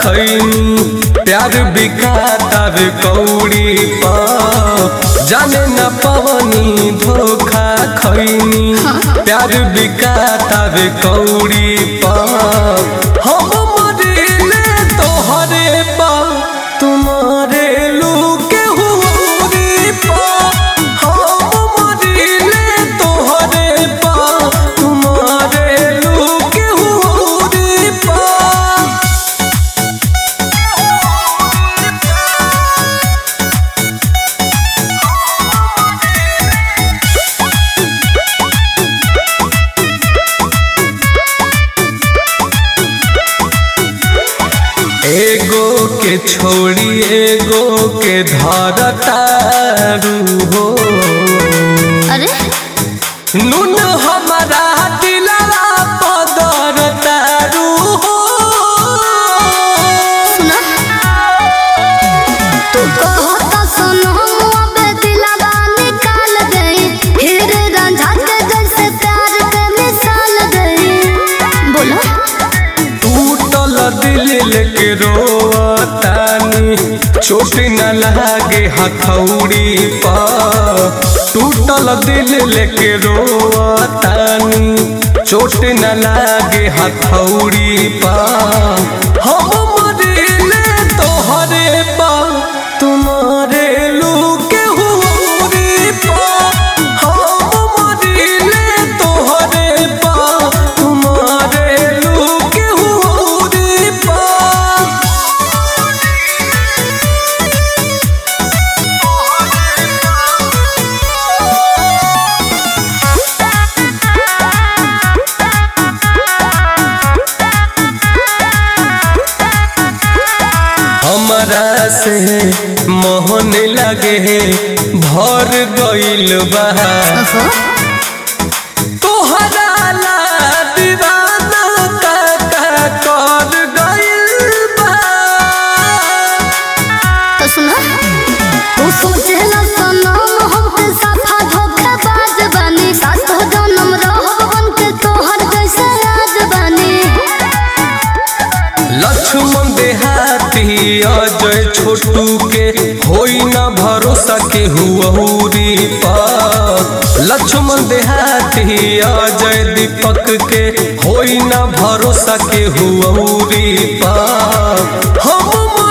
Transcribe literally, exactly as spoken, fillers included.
खैनी प्यार बिकाता वे कौड़ी पा जाने न पवनी धोखा खैनी प्यार बिकाता वे कौड़ी पा हम मरिले तोहरे पा तुम्हारे लूके हुरी पा हम मरिले तोहरे पा तुम्हारे लूके हुरी पा। एगो के छोड़ी एगो के धरतारू हो अरे नून हमारा दिलवा पदर तारू हो सुना तू कहता सुनो अबे दिलवा निकाल गई फिर रांझा के जैसे प्यार के मिसाल गई बोलो टूटल दिल लेके रोतानी चोट न लागे हथौड़ी पा टूटल दिल लेके रोतानी चोट न लागे हथौड़ी पा हम मरिले तोहरे पा तुम्हारे लूके हुरी पा हम मरिले तोहरे पा तुम्हारे लूके हुरी पा। हमरा से मोहन लगे भर गइल बा तोहरा ला दीवाना का का कर गइल बा। तो सुना तू सोचेला सनम हमके साफा धोखेबाज बानी सास तो जन्म रहब बन के तोहर जैसे आज बानी लक्ष्मण देहाती अजय छोटू के होई ना भरोसा के हुरी पा लक्ष्मण देहाती अजय दीपक के होई ना भरोसा के हुरी पा हम